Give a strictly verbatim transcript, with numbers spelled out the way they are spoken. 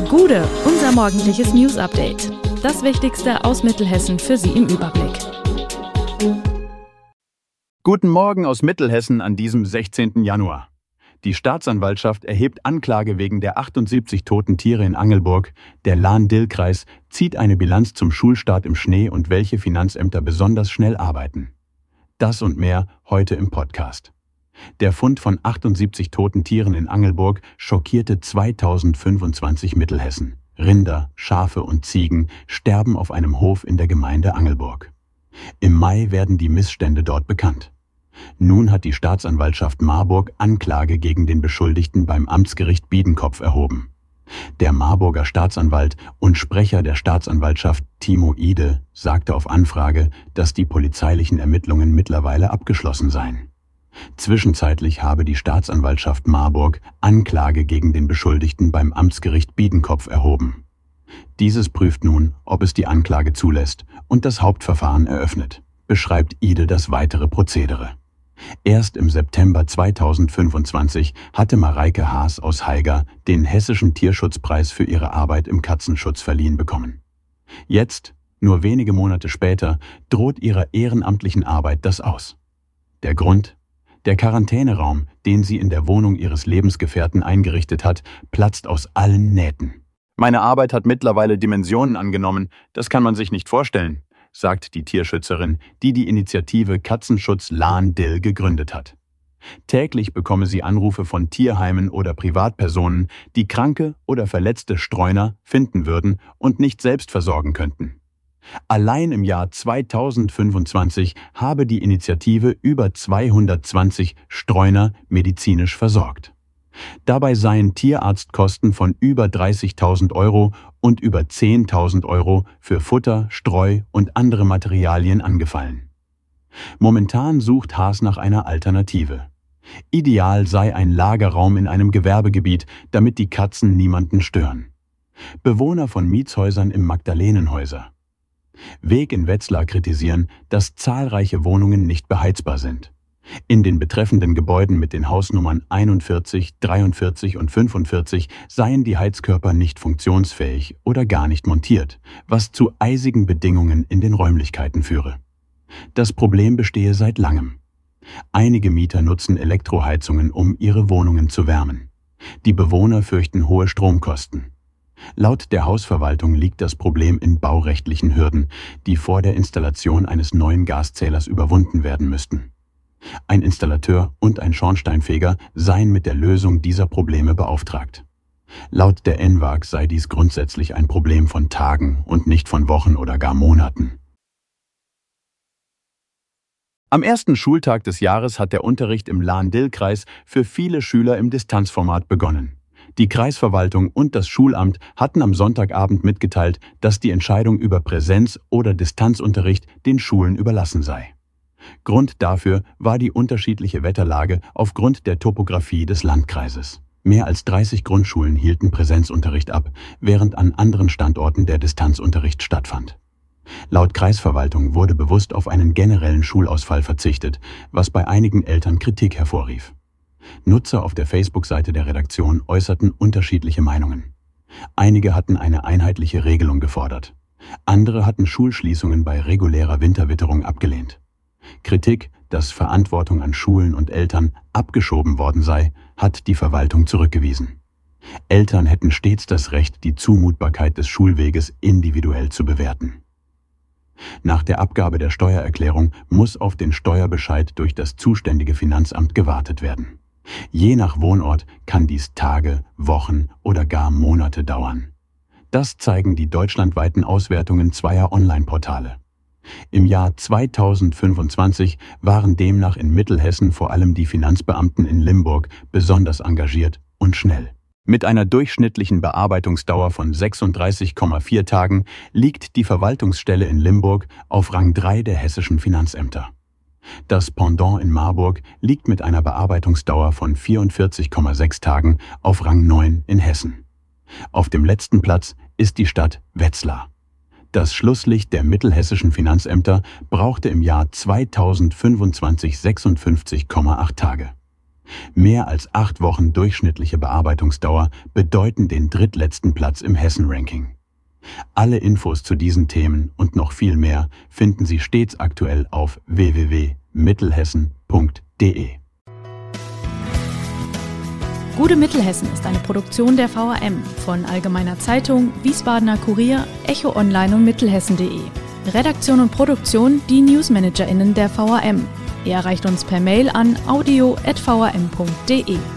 Gude, unser morgendliches News-Update. Das Wichtigste aus Mittelhessen für Sie im Überblick. Guten Morgen aus Mittelhessen an diesem sechzehnten Januar. Die Staatsanwaltschaft erhebt Anklage wegen der achtundsiebzig toten Tiere in Angelburg. Der Lahn-Dill-Kreis zieht eine Bilanz zum Schulstart im Schnee und welche Finanzämter besonders schnell arbeiten. Das und mehr heute im Podcast. Der Fund von achtundsiebzig toten Tieren in Angelburg schockierte zweitausendfünfundzwanzig Mittelhessen. Rinder, Schafe und Ziegen sterben auf einem Hof in der Gemeinde Angelburg. Im Mai werden die Missstände dort bekannt. Nun hat die Staatsanwaltschaft Marburg Anklage gegen den Beschuldigten beim Amtsgericht Biedenkopf erhoben. Der Marburger Staatsanwalt und Sprecher der Staatsanwaltschaft Timo Ide sagte auf Anfrage, dass die polizeilichen Ermittlungen mittlerweile abgeschlossen seien. Zwischenzeitlich habe die Staatsanwaltschaft Marburg Anklage gegen den Beschuldigten beim Amtsgericht Biedenkopf erhoben. Dieses prüft nun, ob es die Anklage zulässt und das Hauptverfahren eröffnet, beschreibt Ide das weitere Prozedere. Erst im September zweitausendfünfundzwanzig hatte Mareike Haas aus Haiger den Hessischen Tierschutzpreis für ihre Arbeit im Katzenschutz verliehen bekommen. Jetzt, nur wenige Monate später, droht ihrer ehrenamtlichen Arbeit das aus. Der Grund? Der Quarantäneraum, den sie in der Wohnung ihres Lebensgefährten eingerichtet hat, platzt aus allen Nähten. Meine Arbeit hat mittlerweile Dimensionen angenommen, das kann man sich nicht vorstellen, sagt die Tierschützerin, die die Initiative Katzenschutz Lahn-Dill gegründet hat. Täglich bekomme sie Anrufe von Tierheimen oder Privatpersonen, die kranke oder verletzte Streuner finden würden und nicht selbst versorgen könnten. Allein im Jahr zweitausendfünfundzwanzig habe die Initiative über zweihundertzwanzig Streuner medizinisch versorgt. Dabei seien Tierarztkosten von über dreißigtausend Euro und über zehntausend Euro für Futter, Streu und andere Materialien angefallen. Momentan sucht Haas nach einer Alternative. Ideal sei ein Lagerraum in einem Gewerbegebiet, damit die Katzen niemanden stören. Bewohner von Mietshäusern im Magdalenenhäuser. Weg in Wetzlar kritisieren, dass zahlreiche Wohnungen nicht beheizbar sind. In den betreffenden Gebäuden mit den Hausnummern einundvierzig, dreiundvierzig und fünfundvierzig seien die Heizkörper nicht funktionsfähig oder gar nicht montiert, was zu eisigen Bedingungen in den Räumlichkeiten führe. Das Problem bestehe seit langem. Einige Mieter nutzen Elektroheizungen, um ihre Wohnungen zu wärmen. Die Bewohner fürchten hohe Stromkosten. Laut der Hausverwaltung liegt das Problem in baurechtlichen Hürden, die vor der Installation eines neuen Gaszählers überwunden werden müssten. Ein Installateur und ein Schornsteinfeger seien mit der Lösung dieser Probleme beauftragt. Laut der N W A G sei dies grundsätzlich ein Problem von Tagen und nicht von Wochen oder gar Monaten. Am ersten Schultag des Jahres hat der Unterricht im Lahn-Dill-Kreis für viele Schüler im Distanzformat begonnen. Die Kreisverwaltung und das Schulamt hatten am Sonntagabend mitgeteilt, dass die Entscheidung über Präsenz- oder Distanzunterricht den Schulen überlassen sei. Grund dafür war die unterschiedliche Wetterlage aufgrund der Topographie des Landkreises. Mehr als dreißig Grundschulen hielten Präsenzunterricht ab, während an anderen Standorten der Distanzunterricht stattfand. Laut Kreisverwaltung wurde bewusst auf einen generellen Schulausfall verzichtet, was bei einigen Eltern Kritik hervorrief. Nutzer auf der Facebook-Seite der Redaktion äußerten unterschiedliche Meinungen. Einige hatten eine einheitliche Regelung gefordert. Andere hatten Schulschließungen bei regulärer Winterwitterung abgelehnt. Kritik, dass Verantwortung an Schulen und Eltern abgeschoben worden sei, hat die Verwaltung zurückgewiesen. Eltern hätten stets das Recht, die Zumutbarkeit des Schulweges individuell zu bewerten. Nach der Abgabe der Steuererklärung muss auf den Steuerbescheid durch das zuständige Finanzamt gewartet werden. Je nach Wohnort kann dies Tage, Wochen oder gar Monate dauern. Das zeigen die deutschlandweiten Auswertungen zweier Online-Portale. Im Jahr zweitausendfünfundzwanzig waren demnach in Mittelhessen vor allem die Finanzbeamten in Limburg besonders engagiert und schnell. Mit einer durchschnittlichen Bearbeitungsdauer von sechsunddreißig Komma vier Tagen liegt die Verwaltungsstelle in Limburg auf Rang drei der hessischen Finanzämter. Das Pendant in Marburg liegt mit einer Bearbeitungsdauer von vierundvierzig Komma sechs Tagen auf Rang neun in Hessen. Auf dem letzten Platz ist die Stadt Wetzlar. Das Schlusslicht der mittelhessischen Finanzämter brauchte im Jahr zweitausendfünfundzwanzig sechsundfünfzig Komma acht Tage. Mehr als acht Wochen durchschnittliche Bearbeitungsdauer bedeuten den drittletzten Platz im Hessen-Ranking. Alle Infos zu diesen Themen und noch viel mehr finden Sie stets aktuell auf w w w punkt mittelhessen punkt de. Gute Mittelhessen ist eine Produktion der V A M von Allgemeiner Zeitung, Wiesbadener Kurier, Echo Online und Mittelhessen punkt de. Redaktion und Produktion die NewsmanagerInnen der V A M. Ihr erreicht uns per Mail an audio at v a m punkt de.